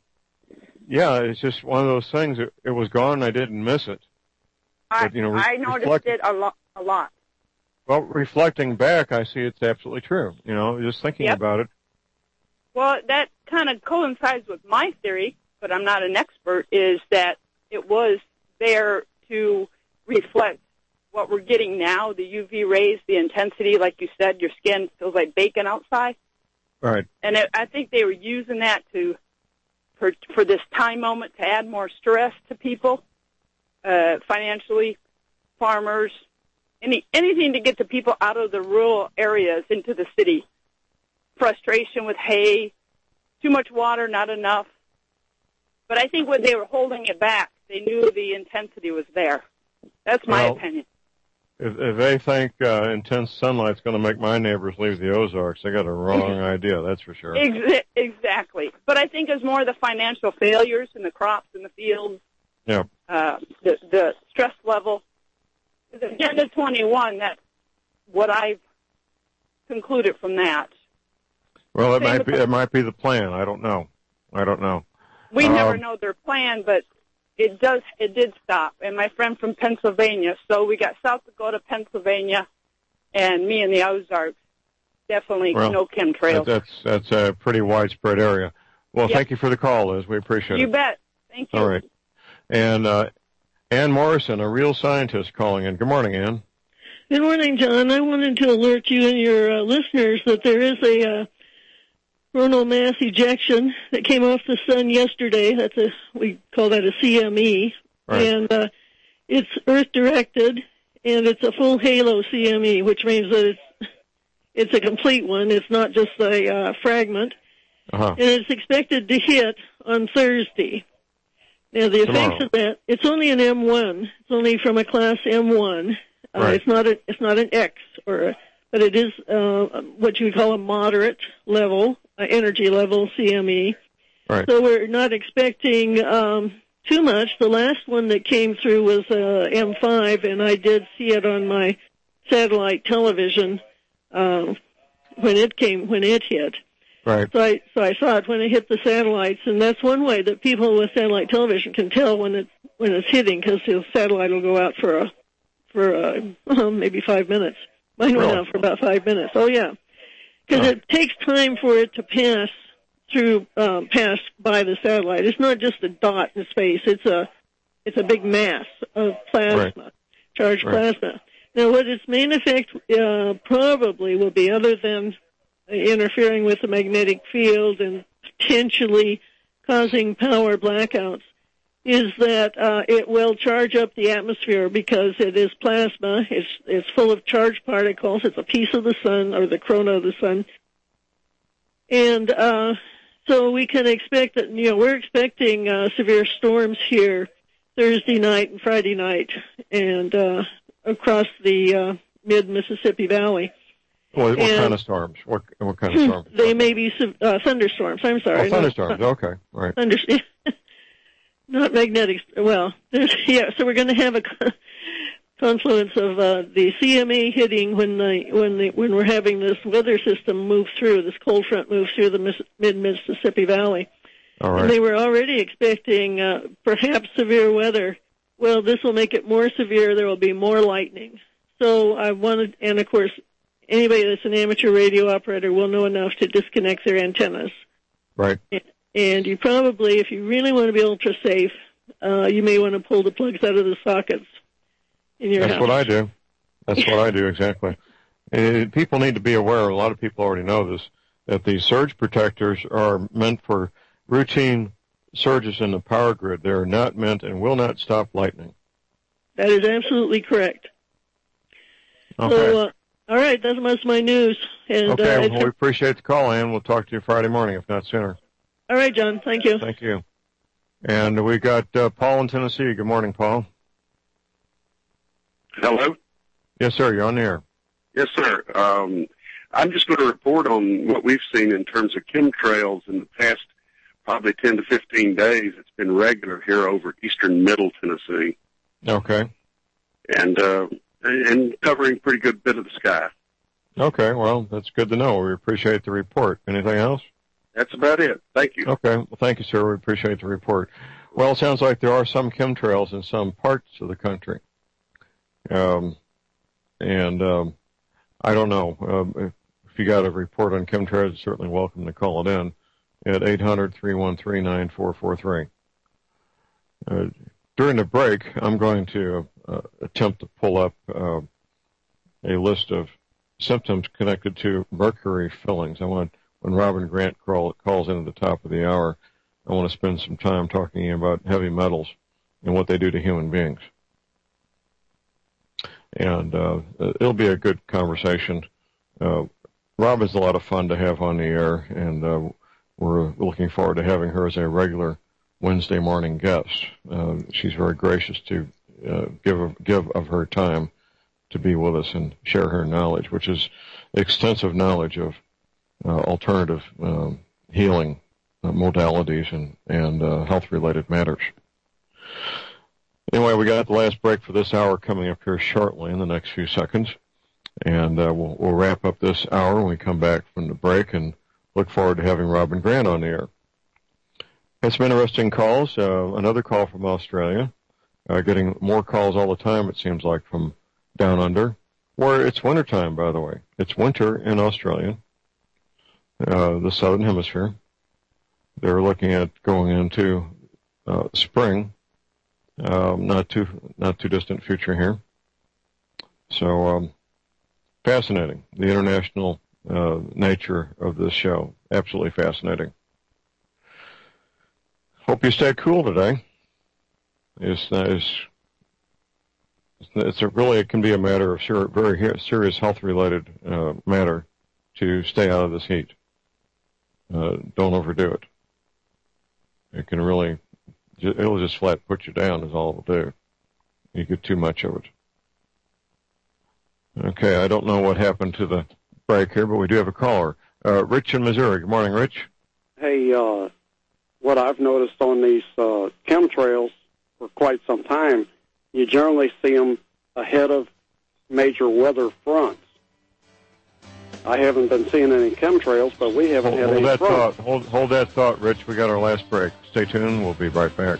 it's just one of those things. It was gone and I didn't miss it. I noticed it a lot. Well, reflecting back, I see it's absolutely true. Just thinking about it. Well, that kind of coincides with my theory, but I'm not an expert, is that it was there to reflect what we're getting now, the UV rays, the intensity, like you said, your skin feels like bacon outside. Right. And I think they were using that for this time moment to add more stress to people, financially, farmers, anything to get the people out of the rural areas into the city. Frustration with hay, too much water, not enough. But I think when they were holding it back, they knew the intensity was there. That's my opinion. If they think intense sunlight's going to make my neighbors leave the Ozarks, they got a wrong idea, that's for sure. Exactly. But I think it's more the financial failures in the crops in the fields. Yeah. The stress level. The Agenda 21, that's what I've concluded from that. Well, it might be the plan. I don't know. We never know their plan, but it did stop. And my friend from Pennsylvania, so we got South Dakota, Pennsylvania, and me in the Ozarks. Definitely no chemtrails. That's a pretty widespread area. Well, Thank you for the call, Liz. We appreciate it. You bet. Thank you. All right. And Ann Morrison, a real scientist, calling in. Good morning, Ann. Good morning, John. I wanted to alert you and your listeners that there is a coronal mass ejection that came off the sun yesterday. We call that a CME. Right. And it's Earth-directed, and it's a full halo CME, which means that it's a complete one. It's not just a fragment. Uh-huh. And it's expected to hit on Thursday. Now, the effects of that, it's only an M1. It's only from a class M1. Right. It's not an X, but it is what you would call a moderate level, energy level CME. Right. So we're not expecting too much. The last one that came through was M5, and I did see it on my satellite television when it hit. Right. So I saw it when it hit the satellites, and that's one way that people with satellite television can tell when it's hitting, because the satellite will go out for maybe 5 minutes. Mine went out for about 5 minutes. Oh yeah, because it takes time for it to pass by the satellite. It's not just a dot in space. It's a big mass of plasma, charged plasma. Now, what its main effect probably will be, other than interfering with the magnetic field and potentially causing power blackouts, is that it will charge up the atmosphere, because it is plasma. It's full of charged particles. It's a piece of the sun, or the corona of the sun. And so we can expect that, we're expecting severe storms here Thursday night and Friday night, and across the mid-Mississippi Valley. What kind of storms? What kind of storms? They may be thunderstorms. I'm sorry. Oh, thunderstorms. Okay, right. Not magnetic. Well, so we're going to have a confluence of the CME hitting when we're having this weather system move through, this cold front move through the mid-Mississippi Valley. All right. And they were already expecting perhaps severe weather. Well, this will make it more severe. There will be more lightning. So and of course, anybody that's an amateur radio operator will know enough to disconnect their antennas. Right. And you probably, if you really want to be ultra safe, you may want to pull the plugs out of the sockets in your house. That's what I do. That's what I do, exactly. People need to be aware, a lot of people already know this, that these surge protectors are meant for routine surges in the power grid. They are not meant and will not stop lightning. That is absolutely correct. Okay. So, all right, that's most of my news. And, okay, well, we appreciate the call, Ann. We'll talk to you Friday morning, if not sooner. All right, John. Thank you. Thank you. And we got Paul in Tennessee. Good morning, Paul. Hello? Yes, sir. You're on the air. Yes, sir. I'm just going to report on what we've seen in terms of chemtrails in the past probably 10 to 15 days. It's been regular here over eastern middle Tennessee. Okay. And covering a pretty good bit of the sky. Okay, well, that's good to know. We appreciate the report. Anything else? That's about it. Thank you. Okay, well, thank you, sir. We appreciate the report. Well, it sounds like there are some chemtrails in some parts of the country. I don't know. If you got a report on chemtrails, you're certainly welcome to call it in at 800-313-9443. During the break, I'm going to attempt to pull up a list of symptoms connected to mercury fillings. When Robin Grant calls in at the top of the hour, I want to spend some time talking about heavy metals and what they do to human beings. And it'll be a good conversation. Robin's a lot of fun to have on the air, and we're looking forward to having her as a regular Wednesday morning guest. She's very gracious to give of her time to be with us and share her knowledge, which is extensive knowledge of alternative healing modalities and health-related matters. Anyway, we got the last break for this hour coming up here shortly in the next few seconds, and we'll wrap up this hour when we come back from the break, and look forward to having Robin Grant on the air. Had some interesting calls. Another call from Australia. Getting more calls all the time, it seems like, from down under, where it's wintertime, by the way. It's winter in Australia, the southern hemisphere. They're looking at going into spring, not too distant future here. So fascinating, the international nature of this show. Absolutely fascinating. Hope you stay cool today. It can be a matter of very serious health-related matter to stay out of this heat. Don't overdo it. It can really, it'll just flat put you down is all it'll do. You get too much of it. Okay, I don't know what happened to the break here, but we do have a caller. Rich in Missouri. Good morning, Rich. Hey, what I've noticed on these chemtrails for quite some time, you generally see them ahead of major weather fronts. I haven't been seeing any chemtrails, but we haven't had any fronts. Hold that thought, Rich. We got our last break. Stay tuned. We'll be right back.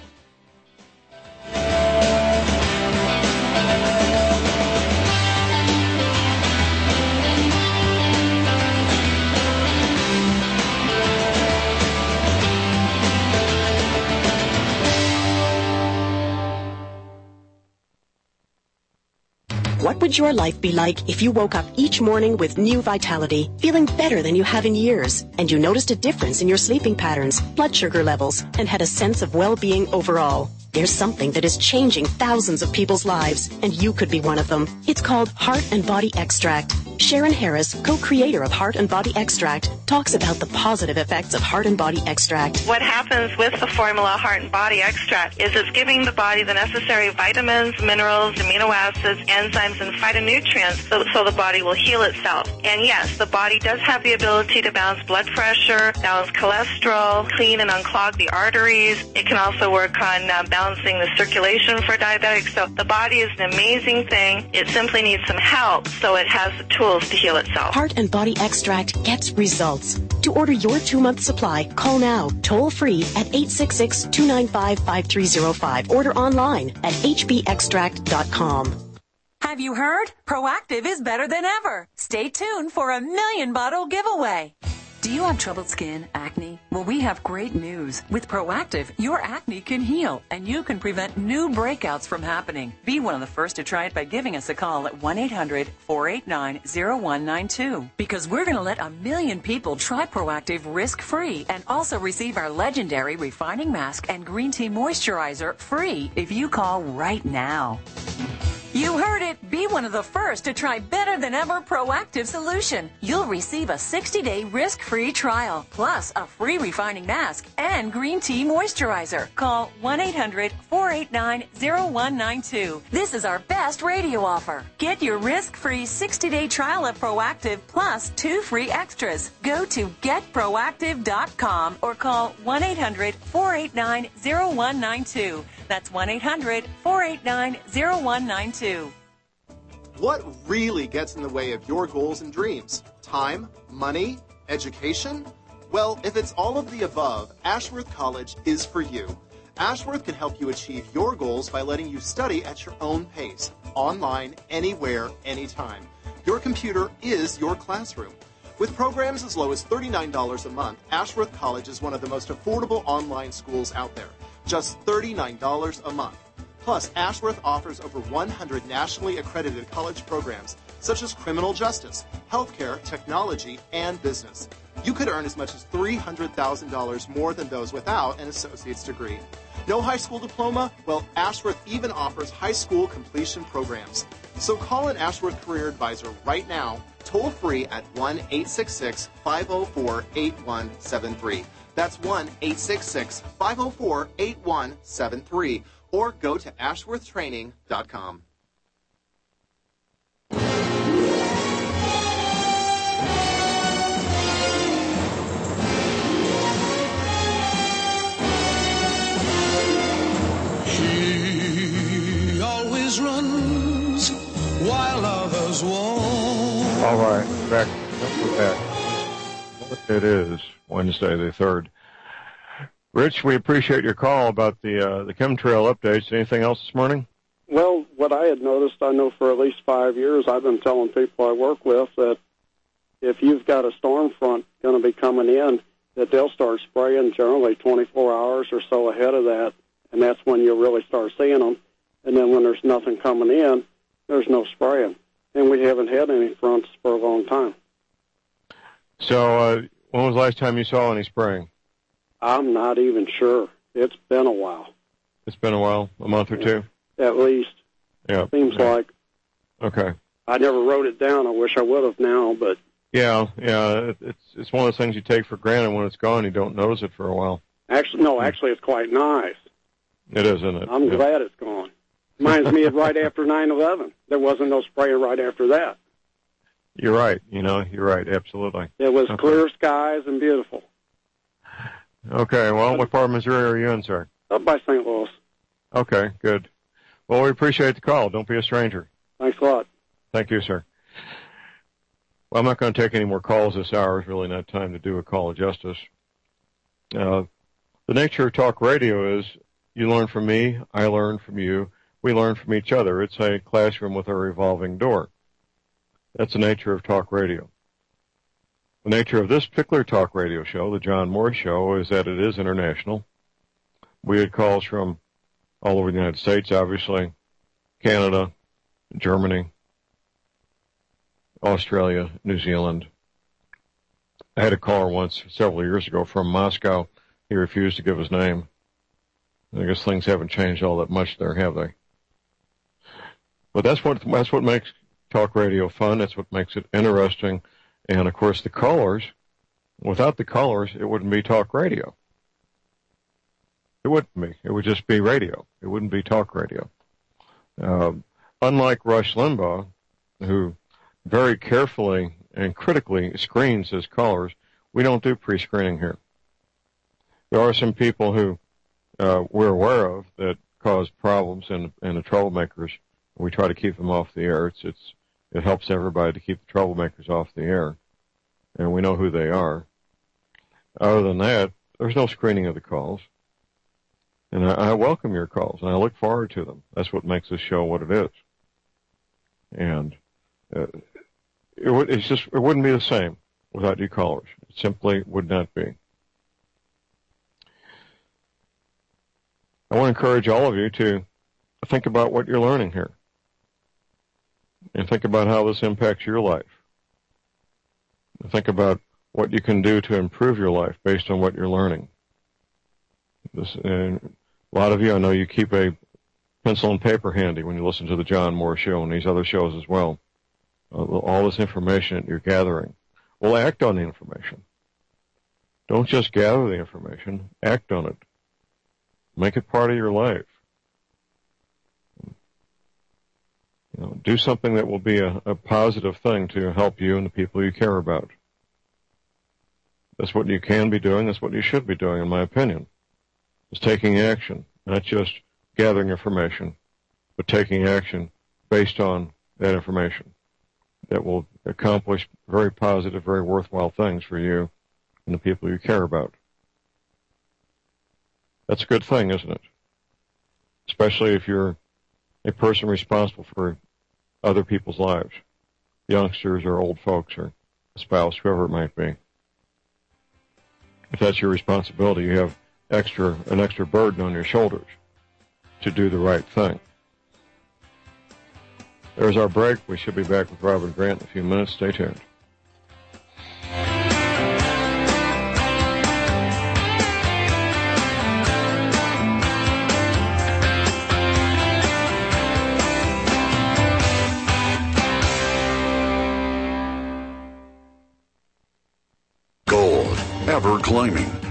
What would your life be like if you woke up each morning with new vitality, feeling better than you have in years, and you noticed a difference in your sleeping patterns, blood sugar levels, and had a sense of well-being overall? There's something that is changing thousands of people's lives, and you could be one of them. It's called Heart and Body Extract. Sharon Harris, co-creator of Heart and Body Extract, talks about the positive effects of Heart and Body Extract. What happens with the formula Heart and Body Extract is it's giving the body the necessary vitamins, minerals, amino acids, enzymes, and phytonutrients so the body will heal itself. And yes, the body does have the ability to balance blood pressure, balance cholesterol, clean and unclog the arteries. It can also work on balancing the circulation for diabetics. So the body is an amazing thing. It simply needs some help, so it has the tools to heal itself. Heart and Body Extract gets results. To order your 2-month supply, call now, toll free at 866-295-5305. Order online at hbextract.com. Have you heard? Proactiv is better than ever. Stay tuned for a 1,000,000 bottle giveaway. Do you have troubled skin, acne? Well, we have great news. With Proactiv, your acne can heal, and you can prevent new breakouts from happening. Be one of the first to try it by giving us a call at 1-800-489-0192. Because we're going to let 1,000,000 people try Proactiv risk-free and also receive our legendary refining mask and green tea moisturizer free if you call right now. You heard it. Be one of the first to try better than ever Proactiv solution. You'll receive a 60-day risk-free trial, plus a free refining mask and green tea moisturizer. Call 1-800-489-0192. This is our best radio offer. Get your risk-free 60-day trial of Proactiv plus 2 free extras. Go to getproactiv.com or call 1-800-489-0192. That's 1-800-489-0192. What really gets in the way of your goals and dreams? Time? Money? Education? Well, if it's all of the above, Ashworth College is for you. Ashworth can help you achieve your goals by letting you study at your own pace, online, anywhere, anytime. Your computer is your classroom. With programs as low as $39 a month, Ashworth College is one of the most affordable online schools out there. Just $39 a month. Plus, Ashworth offers over 100 nationally accredited college programs, such as criminal justice, healthcare, technology, and business. You could earn as much as $300,000 more than those without an associate's degree. No high school diploma? Well, Ashworth even offers high school completion programs. So call an Ashworth Career Advisor right now, toll free at 1-866-504-8173. That's 1-866-504-8173. Or go to ashworthtraining.com. She always runs while others walk. All right, back. It is Wednesday the 3rd. Rich, we appreciate your call about the chemtrail updates. Anything else this morning? Well, what I had noticed, I know for at least 5 years, I've been telling people I work with that if you've got a storm front going to be coming in, that they'll start spraying generally 24 hours or so ahead of that, and that's when you'll really start seeing them. And then when there's nothing coming in, there's no spraying. And we haven't had any fronts for a long time. So when was the last time you saw any spraying? I'm not even sure. It's been a while. It's been a while, a month or two? At least. Yeah. Seems like. Okay. I never wrote it down. I wish I would have now, but. Yeah. It's one of those things you take for granted. When it's gone, you don't notice it for a while. Actually, it's quite nice. It is, isn't it? I'm glad it's gone. Reminds me of right after 9/11. There wasn't no sprayer right after that. You're right. You're right. Absolutely. It was clear skies and beautiful. Okay. Well, what part of Missouri are you in, sir? Up by St. Louis. Okay. Good. Well, we appreciate the call. Don't be a stranger. Thanks a lot. Thank you, sir. Well, I'm not going to take any more calls this hour. It's really not time to do a call of justice. The nature of talk radio is you learn from me, I learn from you, we learn from each other. It's a classroom with a revolving door. That's the nature of talk radio. The nature of this particular talk radio show, the John Moore Show, is that it is international. We had calls from all over the United States, obviously, Canada, Germany, Australia, New Zealand. I had a caller once several years ago from Moscow. He refused to give his name. I guess things haven't changed all that much there, have they? But that's what makes talk radio fun. That's what makes it interesting. And, of course, the callers, without the callers, it wouldn't be talk radio. It wouldn't be. It would just be radio. It wouldn't be talk radio. Unlike Rush Limbaugh, who very carefully and critically screens his callers, we don't do pre-screening here. There are some people who we're aware of that cause problems and the troublemakers. We try to keep them off the air. It helps everybody to keep the troublemakers off the air, and we know who they are. Other than that, there's no screening of the calls, and I welcome your calls, and I look forward to them. That's what makes this show what it is. And it wouldn't be the same without you callers. It simply would not be. I want to encourage all of you to think about what you're learning here and think about how this impacts your life. Think about what you can do to improve your life based on what you're learning. A lot of you, I know you keep a pencil and paper handy when you listen to the John Moore Show and these other shows as well. All this information that you're gathering. Well, act on the information. Don't just gather the information. Act on it. Make it part of your life. Do something that will be a positive thing to help you and the people you care about. That's what you can be doing. That's what you should be doing, in my opinion, is taking action, not just gathering information, but taking action based on that information that will accomplish very positive, very worthwhile things for you and the people you care about. That's a good thing, isn't it? Especially if you're a person responsible for other people's lives, youngsters or old folks or a spouse, whoever it might be. If that's your responsibility, you have an extra burden on your shoulders to do the right thing. There's our break. We should be back with Robert Grant in a few minutes. Stay tuned. Gold, ever climbing.